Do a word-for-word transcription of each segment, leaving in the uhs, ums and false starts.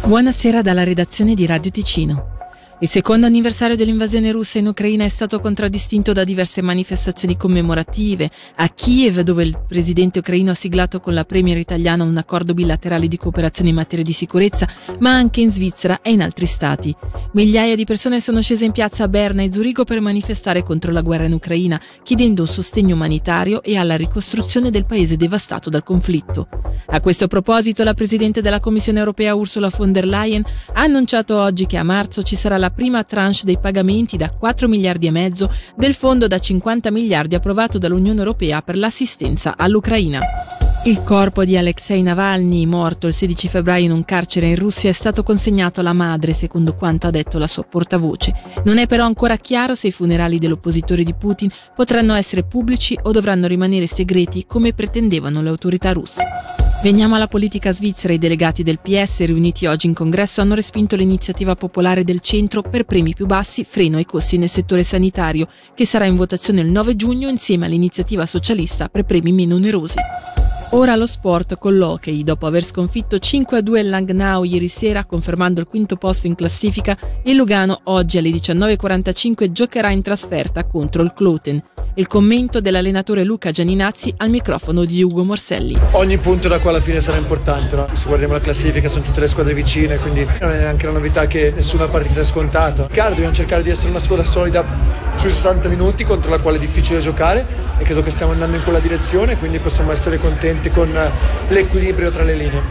Buonasera dalla redazione di Radio Ticino. Il secondo anniversario dell'invasione russa in Ucraina è stato contraddistinto da diverse manifestazioni commemorative. A Kiev, dove il presidente ucraino ha siglato con la premier italiana un accordo bilaterale di cooperazione in materia di sicurezza, ma anche in Svizzera e in altri stati. Migliaia di persone sono scese in piazza a Berna e Zurigo per manifestare contro la guerra in Ucraina, chiedendo un sostegno umanitario e alla ricostruzione del paese devastato dal conflitto. A questo proposito, la presidente della Commissione europea Ursula von der Leyen ha annunciato oggi che a marzo ci sarà la prima tranche dei pagamenti da quattro miliardi e mezzo del fondo da cinquanta miliardi approvato dall'Unione Europea per l'assistenza all'Ucraina. Il corpo di Alexei Navalny, morto il sedici febbraio in un carcere in Russia, è stato consegnato alla madre, secondo quanto ha detto la sua portavoce. Non è però ancora chiaro se i funerali dell'oppositore di Putin potranno essere pubblici o dovranno rimanere segreti come pretendevano le autorità russe. Veniamo alla politica svizzera. I delegati del P S riuniti oggi in congresso hanno respinto l'iniziativa popolare del centro per premi più bassi, freno ai costi nel settore sanitario, che sarà in votazione il nove giugno insieme all'iniziativa socialista per premi meno onerosi. Ora lo sport con l'hockey. Dopo aver sconfitto cinque a due il Langnau ieri sera, confermando il quinto posto in classifica, il Lugano oggi alle diciannove e quarantacinque giocherà in trasferta contro il Kloten. Il commento dell'allenatore Luca Gianinazzi al microfono di Ugo Morselli. Ogni punto da qua alla fine sarà importante, no? Se guardiamo la classifica sono tutte le squadre vicine, quindi non è neanche una novità che nessuna partita è scontata. Chiaro, dobbiamo cercare di essere una squadra solida sui sessanta minuti contro la quale è difficile giocare e credo che stiamo andando in quella direzione, quindi possiamo essere contenti con l'equilibrio tra le linee.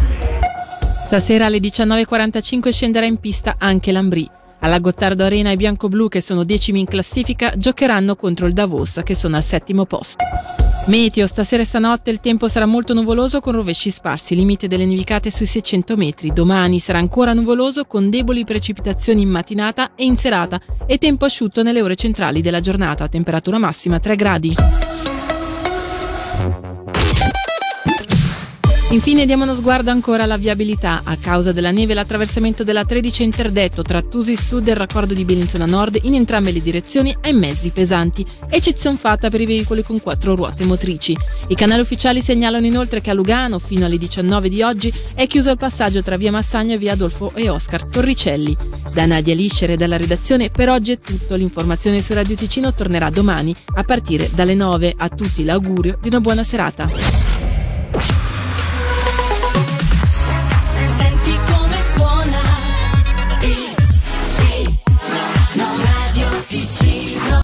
Stasera alle diciannove e quarantacinque scenderà in pista anche l'Ambrì. Alla Gottardo Arena i biancoblù, che sono decimi in classifica, giocheranno contro il Davos, che sono al settimo posto. Meteo: stasera e stanotte il tempo sarà molto nuvoloso con rovesci sparsi, limite delle nevicate sui seicento metri. Domani sarà ancora nuvoloso con deboli precipitazioni in mattinata e in serata e tempo asciutto nelle ore centrali della giornata, temperatura massima tre gradi. Infine diamo uno sguardo ancora alla viabilità. A causa della neve l'attraversamento della tredici è interdetto tra Tusi Sud e il raccordo di Bellinzona Nord in entrambe le direzioni ai mezzi pesanti, eccezion fatta per i veicoli con quattro ruote motrici. I canali ufficiali segnalano inoltre che a Lugano fino alle diciannove di oggi è chiuso il passaggio tra via Massagno e via Adolfo e Oscar Torricelli. Da Nadia Liscere dalla redazione per oggi è tutto. L'informazione su Radio Ticino tornerà domani a partire dalle nove. A tutti l'augurio di una buona serata.